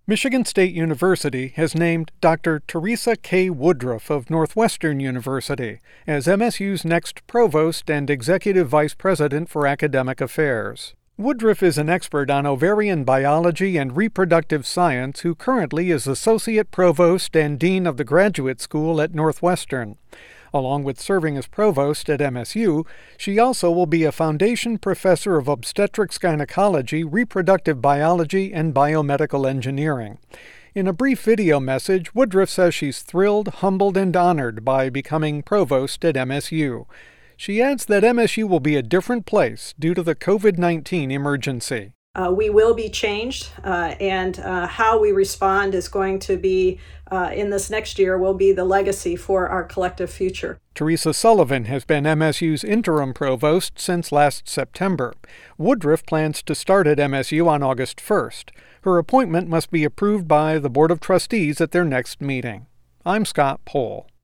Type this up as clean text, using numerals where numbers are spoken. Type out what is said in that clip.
Michigan State University has named Dr. Teresa K. Woodruff of Northwestern University as MSU's next provost and executive vice president for academic affairs. Woodruff is an expert on ovarian biology and reproductive science who currently is associate provost and dean of the graduate school at Northwestern. Along with serving as provost at MSU, she also will be a foundation professor of obstetrics gynecology, reproductive biology, and biomedical engineering. In a brief video message, Woodruff says she's thrilled, humbled, and honored by becoming provost at MSU. She adds that MSU will be a different place due to the COVID-19 emergency. We will be changed, and how we respond is going to be, in this next year, will be the legacy for our collective future. Teresa Sullivan has been MSU's interim provost since last September. Woodruff plans to start at MSU on August 1st. Her appointment must be approved by the Board of Trustees at their next meeting. I'm Scott Pohl.